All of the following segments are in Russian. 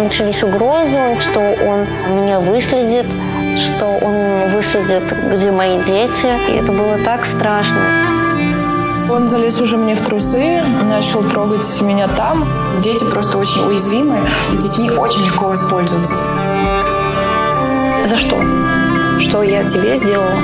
начались угрозы, что он меня выследит, что он выследит, где мои дети. И это было так страшно. Он залез уже мне в трусы, начал трогать меня там. Дети просто очень уязвимы, и детьми очень легко воспользоваться. За что? Что я тебе сделала?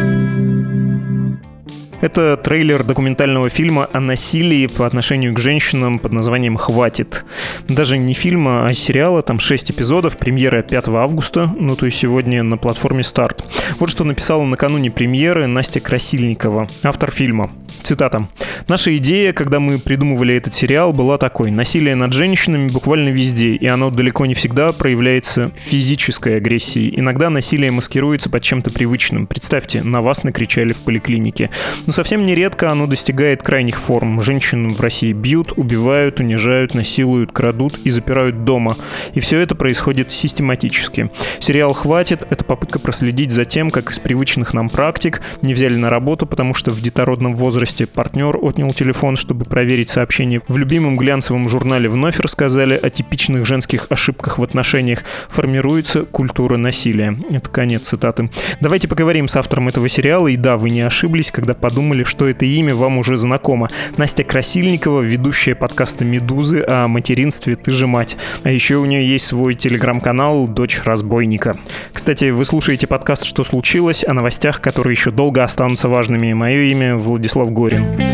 Это трейлер документального фильма о насилии по отношению к женщинам под названием «Хватит». Даже не фильма, а сериала, там 6 эпизодов, премьера 5 августа, то есть сегодня на платформе «Старт». Вот что написала накануне премьеры Настя Красильникова, автор фильма. Цитата. «Наша идея, когда мы придумывали этот сериал, была такой. Насилие над женщинами буквально везде, и оно далеко не всегда проявляется физической агрессией. Иногда насилие маскируется под чем-то привычным. Представьте, на вас накричали в поликлинике. Но совсем нередко оно достигает крайних форм. Женщин в России бьют, убивают, унижают, насилуют, крадут и запирают дома. И все это происходит систематически. Сериал «Хватит» — это попытка проследить за тем, как из привычных нам практик не взяли на работу, потому что в детородном возрасте партнер отнял телефон, чтобы проверить сообщение. В любимом глянцевом журнале вновь рассказали о типичных женских ошибках в отношениях. Формируется культура насилия». Это конец цитаты. Давайте поговорим с автором этого сериала. И да, вы не ошиблись, когда подумали, что это имя вам уже знакомо. Настя Красильникова, ведущая подкаста «Медузы» о материнстве «Ты же мать». А еще у нее есть свой телеграм-канал «Дочь разбойника». Кстати, вы слушаете подкаст «Что случилось?» о новостях, которые еще долго останутся важными. Мое имя Владислав Горин.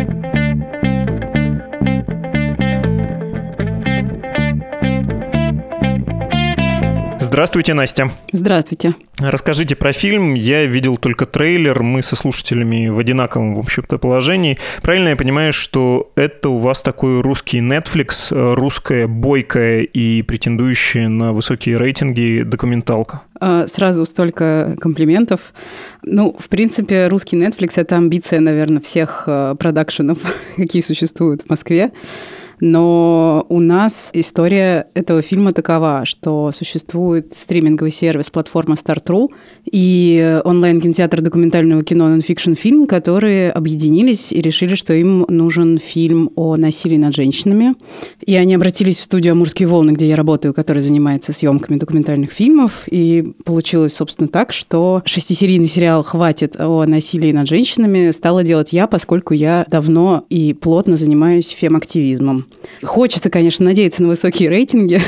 Здравствуйте, Настя. Здравствуйте. Расскажите про фильм. Я видел только трейлер. Мы со слушателями в одинаковом, в общем-то, положении. Правильно я понимаю, что это у вас такой русский Netflix, русская, бойкая и претендующая на высокие рейтинги документалка? Сразу столько комплиментов. В принципе, русский Netflix — это амбиция, наверное, всех продакшенов, какие существуют в Москве. Но у нас история этого фильма такова, что существует стриминговый сервис платформа Start.ru и онлайн-кинотеатр документального кино Nonfiction Film, которые объединились и решили, что им нужен фильм о насилии над женщинами. И они обратились в студию «Амурские волны», где я работаю, которая занимается съемками документальных фильмов. И получилось, собственно, так, что 6-серийный сериал «Хватит» о насилии над женщинами стала делать я, поскольку я давно и плотно занимаюсь фем-активизмом. Хочется, конечно, надеяться на высокие рейтинги,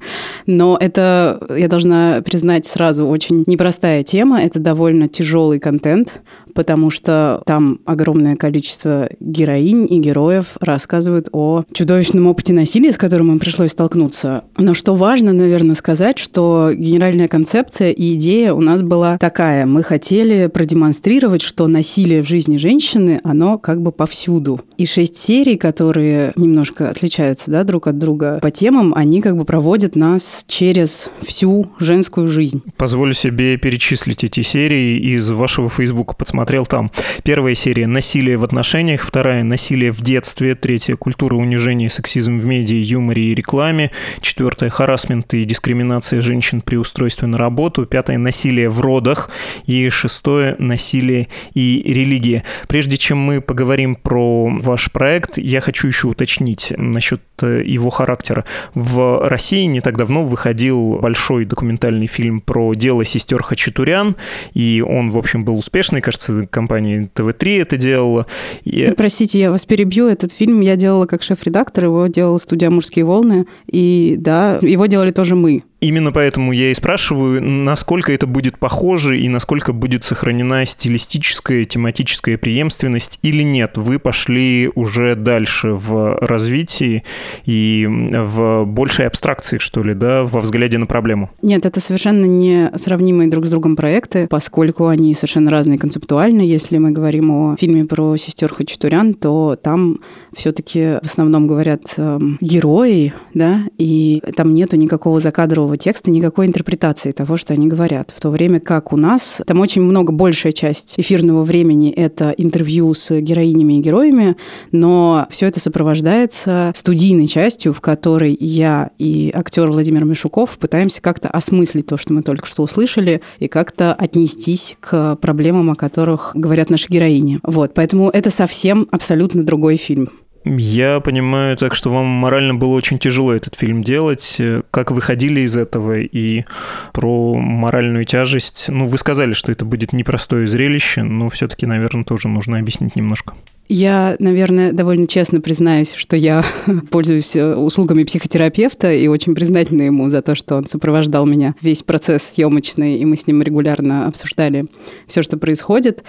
но это, я должна признать сразу, очень непростая тема. Это довольно тяжелый контент, потому что там огромное количество героинь и героев рассказывают о чудовищном опыте насилия, с которым им пришлось столкнуться. Но что важно, наверное, сказать, что генеральная концепция и идея у нас была такая. Мы хотели продемонстрировать, что насилие в жизни женщины, оно как бы повсюду. И 6 серий, которые немножко отличаются, друг от друга по темам, они как бы проводят нас через всю женскую жизнь. Позволю себе перечислить эти серии из вашего Фейсбука, подсмотрел там. Первая серия — «Насилие в отношениях», вторая — «Насилие в детстве», третья — «Культура унижения и сексизм в медиа, юморе и рекламе», четвертая — «Харассмент и дискриминация женщин при устройстве на работу», пятая — «Насилие в родах» и шестое — «Насилие и религия». Прежде чем мы поговорим про ваш проект, я хочу еще уточнить насчет его характера. В России не так давно выходил большой документальный фильм про дело сестер Хачатурян, и он, в общем, был успешный, кажется, компания ТВ3 это делала. Простите, я вас перебью, этот фильм я делала как шеф-редактор, его делала студия «Амурские волны», и да, его делали тоже мы. Именно поэтому я и спрашиваю, насколько это будет похоже и насколько будет сохранена стилистическая, тематическая преемственность или нет. Вы пошли уже дальше в развитии и в большей абстракции, что ли, во взгляде на проблему. Нет, это совершенно не сравнимые друг с другом проекты, поскольку они совершенно разные концептуально. Если мы говорим о фильме про сестер Хачатурян, то там все-таки в основном говорят герои, и там нету никакого закадрового текста, никакой интерпретации того, что они говорят. В то время как у нас, там очень много, большая часть эфирного времени — это интервью с героинями и героями, но все это сопровождается студийной частью, в которой я и актер Владимир Мишуков пытаемся как-то осмыслить то, что мы только что услышали, и как-то отнестись к проблемам, о которых говорят наши героини. Поэтому это совсем абсолютно другой фильм. Я понимаю так, что вам морально было очень тяжело этот фильм делать. Как вы ходили из этого и про моральную тяжесть? Ну, вы сказали, что это будет непростое зрелище, но все-таки, наверное, тоже нужно объяснить немножко. Я, наверное, довольно честно признаюсь, что я пользуюсь услугами психотерапевта и очень признательна ему за то, что он сопровождал меня весь процесс съемочный, и мы с ним регулярно обсуждали все, что происходит.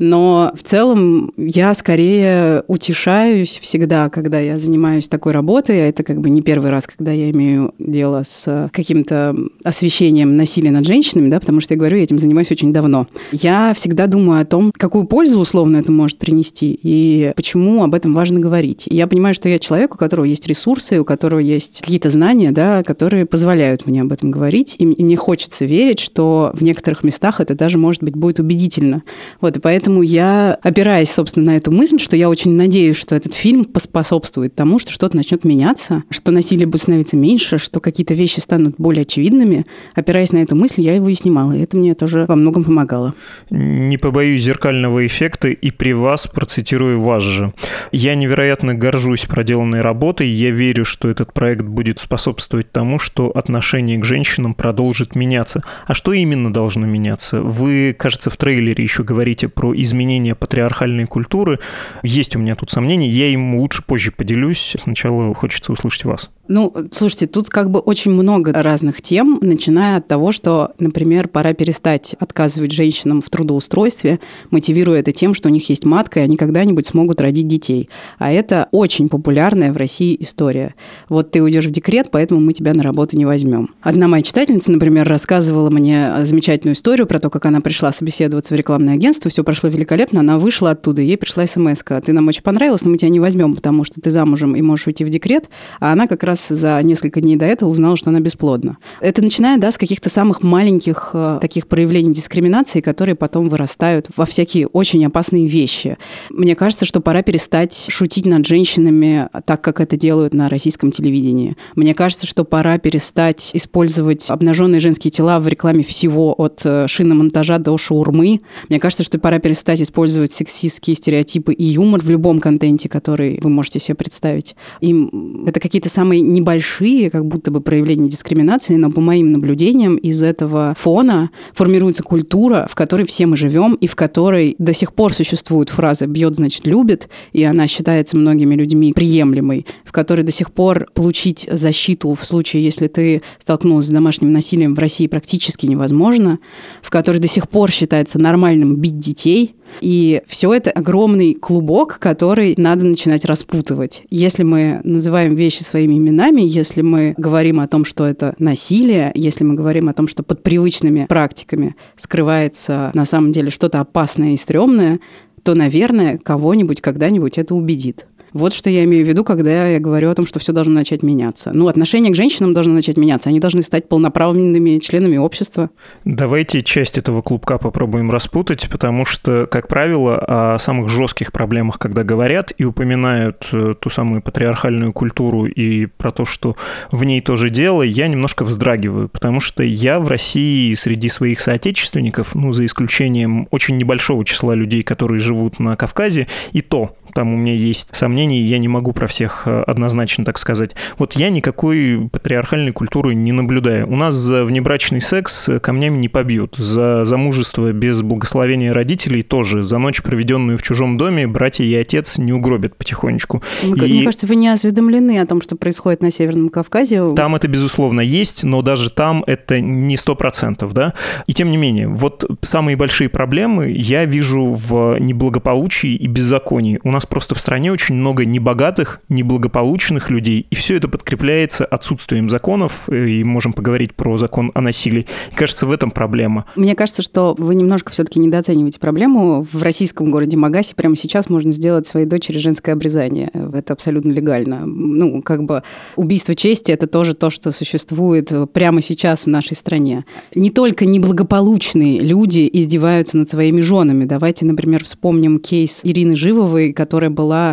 Но в целом я скорее утешаюсь всегда, когда я занимаюсь такой работой, а это как бы не первый раз, когда я имею дело с каким-то освещением насилия над женщинами, да, потому что я говорю, я этим занимаюсь очень давно. Я всегда думаю о том, какую пользу условно это может принести, и почему об этом важно говорить. И я понимаю, что я человек, у которого есть ресурсы, у которого есть какие-то знания, да, которые позволяют мне об этом говорить. И мне хочется верить, что в некоторых местах это даже, может быть, будет убедительно. Вот, и поэтому я, опираясь, собственно, на эту мысль, что я очень надеюсь, что этот фильм поспособствует тому, что что-то начнет меняться, что насилие будет становиться меньше, что какие-то вещи станут более очевидными. Опираясь на эту мысль, я его и снимала. И это мне тоже во многом помогало. Не побоюсь зеркального эффекта и при вас процитирую вас же. Я невероятно горжусь проделанной работой. Я верю, что этот проект будет способствовать тому, что отношение к женщинам продолжит меняться. А что именно должно меняться? Вы, кажется, в трейлере еще говорите про изменение патриархальной культуры. Есть у меня тут сомнения. Я им лучше позже поделюсь. Сначала хочется услышать вас. Ну, слушайте, тут как бы очень много разных тем, начиная от того, что, например, пора перестать отказывать женщинам в трудоустройстве, мотивируя это тем, что у них есть матка, и они когда-нибудь смогут родить детей. А это очень популярная в России история. Вот ты уйдешь в декрет, поэтому мы тебя на работу не возьмем. Одна моя читательница, например, рассказывала мне замечательную историю про то, как она пришла собеседоваться в рекламное агентство, все прошло великолепно, она вышла оттуда, ей пришла смс-ка: ты нам очень понравилась, но мы тебя не возьмем, потому что ты замужем и можешь уйти в декрет, а она как раз за несколько дней до этого узнала, что она бесплодна. Это начиная, да, с каких-то самых маленьких таких проявлений дискриминации, которые потом вырастают во всякие очень опасные вещи. Мне кажется, что пора перестать шутить над женщинами так, как это делают на российском телевидении. Мне кажется, что пора перестать использовать обнаженные женские тела в рекламе всего, от шиномонтажа до шаурмы. Мне кажется, что пора перестать использовать сексистские стереотипы и юмор в любом контенте, который вы можете себе представить. И это какие-то самые небольшие, как будто бы, проявления дискриминации, но по моим наблюдениям из этого фона формируется культура, в которой все мы живем, и в которой до сих пор существует фраза «бьет, значит, любит», и она считается многими людьми приемлемой, в которой до сих пор получить защиту в случае, если ты столкнулась с домашним насилием, в России практически невозможно, в которой до сих пор считается нормальным бить детей. И все это огромный клубок, который надо начинать распутывать. Если мы называем вещи своими именами, если мы говорим о том, что это насилие, если мы говорим о том, что под привычными практиками скрывается на самом деле что-то опасное и стрёмное, то, наверное, кого-нибудь когда-нибудь это убедит. Вот что я имею в виду, когда я говорю о том, что все должно начать меняться. Ну, отношение к женщинам должно начать меняться. Они должны стать полноправными членами общества. Давайте часть этого клубка попробуем распутать, потому что, как правило, о самых жестких проблемах, когда говорят и упоминают ту самую патриархальную культуру и про то, что в ней тоже дело, я немножко вздрагиваю, потому что я в России среди своих соотечественников, ну, за исключением очень небольшого числа людей, которые живут на Кавказе, и то, там у меня есть сомнения, я не могу про всех однозначно так сказать. Вот я никакой патриархальной культуры не наблюдаю. У нас за внебрачный секс камнями не побьют. За замужество без благословения родителей тоже. За ночь, проведенную в чужом доме, братья и отец не угробят потихонечку. Мне кажется, вы не осведомлены о том, что происходит на Северном Кавказе. Там это, безусловно, есть, но даже там это не 100%, да? И тем не менее, вот самые большие проблемы я вижу в неблагополучии и беззаконии. У нас просто в стране очень много небогатых, неблагополучных людей, и все это подкрепляется отсутствием законов, и можем поговорить про закон о насилии. И кажется, в этом проблема. Мне кажется, что вы немножко все-таки недооцениваете проблему. В российском городе Магасе прямо сейчас можно сделать своей дочери женское обрезание. Это абсолютно легально. Ну, как бы убийство чести – это тоже то, что существует прямо сейчас в нашей стране. Не только неблагополучные люди издеваются над своими женами. Давайте, например, вспомним кейс Ирины Живовой, которая была женой члена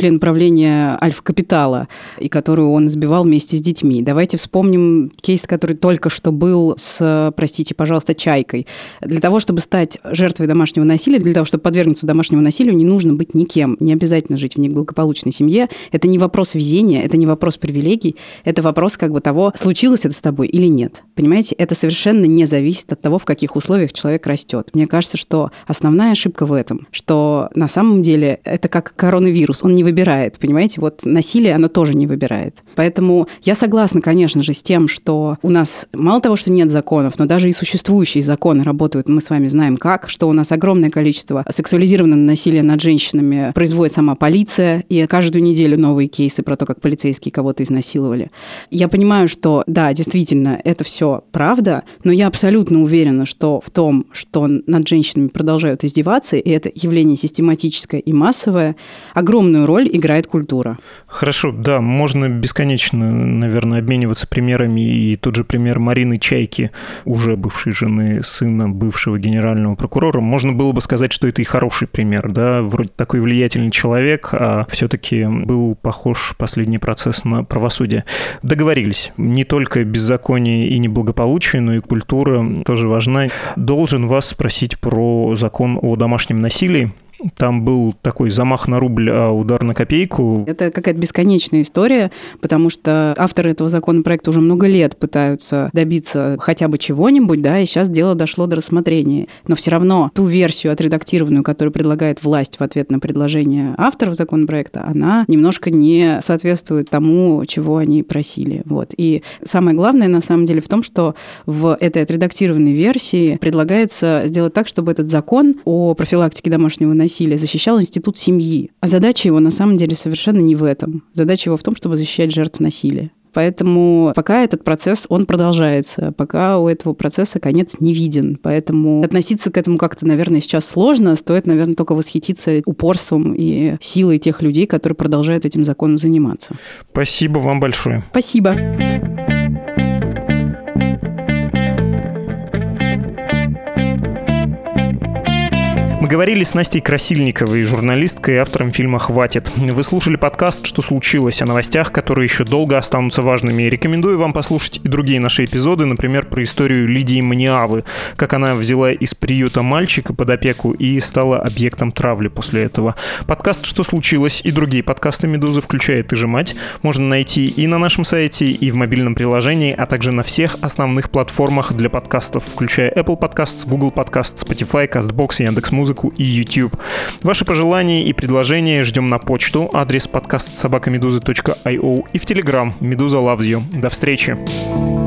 член правления Альфа-Капитала, и которую он избивал вместе с детьми. Давайте вспомним кейс, который только что был с, простите, пожалуйста, Чайкой. Для того, чтобы стать жертвой домашнего насилия, для того, чтобы подвергнуться домашнему насилию, не нужно быть никем, не обязательно жить в неблагополучной семье. Это не вопрос везения, это не вопрос привилегий, это вопрос того, случилось это с тобой или нет. Понимаете, это совершенно не зависит от того, в каких условиях человек растет. Мне кажется, что основная ошибка в этом, что на самом деле это как коронавирус, он не выбирает, понимаете? Вот насилие, оно тоже не выбирает. Поэтому я согласна, конечно же, с тем, что у нас мало того, что нет законов, но даже и существующие законы работают, мы с вами знаем как, что у нас огромное количество сексуализированного насилия над женщинами производит сама полиция, и каждую неделю новые кейсы про то, как полицейские кого-то изнасиловали. Я понимаю, что да, действительно, это все правда, но я абсолютно уверена, что в том, что над женщинами продолжают издеваться, и это явление систематическое и массовое, огромную роль играет культура. Хорошо, да, можно бесконечно, наверное, обмениваться примерами, и тот же пример Марины Чайки, уже бывшей жены сына бывшего генерального прокурора, можно было бы сказать, что это и хороший пример, да, вроде такой влиятельный человек, а все-таки был похож последний процесс на правосудие. Договорились, не только беззаконие и неблагополучие, но и культура тоже важна. Должен вас спросить про закон о домашнем насилии. Там был такой замах на рубль, а удар на копейку. Это какая-то бесконечная история, потому что авторы этого законопроекта уже много лет пытаются добиться хотя бы чего-нибудь, да, и сейчас дело дошло до рассмотрения. Но все равно ту версию отредактированную, которую предлагает власть в ответ на предложение авторов законопроекта, она немножко не соответствует тому, чего они просили. Вот. И самое главное, на самом деле, в том, что в этой отредактированной версии предлагается сделать так, чтобы этот закон о профилактике домашнего насилия защищал институт семьи. А задача его на самом деле совершенно не в этом. Задача его в том, чтобы защищать жертв насилия. Поэтому пока этот процесс, он продолжается, пока у этого процесса конец не виден. Поэтому относиться к этому как-то, наверное, сейчас сложно. Стоит, наверное, только восхититься упорством и силой тех людей, которые продолжают этим законом заниматься. Спасибо вам большое. Спасибо. Мы говорили с Настей Красильниковой, журналисткой и автором фильма «Хватит». Вы слушали подкаст «Что случилось?» о новостях, которые еще долго останутся важными. Рекомендую вам послушать и другие наши эпизоды, например, про историю Лидии Маниавы, как она взяла из приюта мальчика под опеку и стала объектом травли после этого. Подкаст «Что случилось?» и другие подкасты «Медузы», включая «Ты же мать», можно найти и на нашем сайте, и в мобильном приложении, а также на всех основных платформах для подкастов, включая Apple Podcasts, Google Podcasts, Spotify, CastBox, Яндекс.Музыку и YouTube. Ваши пожелания и предложения ждем на почту, адрес подкаст@meduza.io и в Telegram Meduza Loves You. До встречи!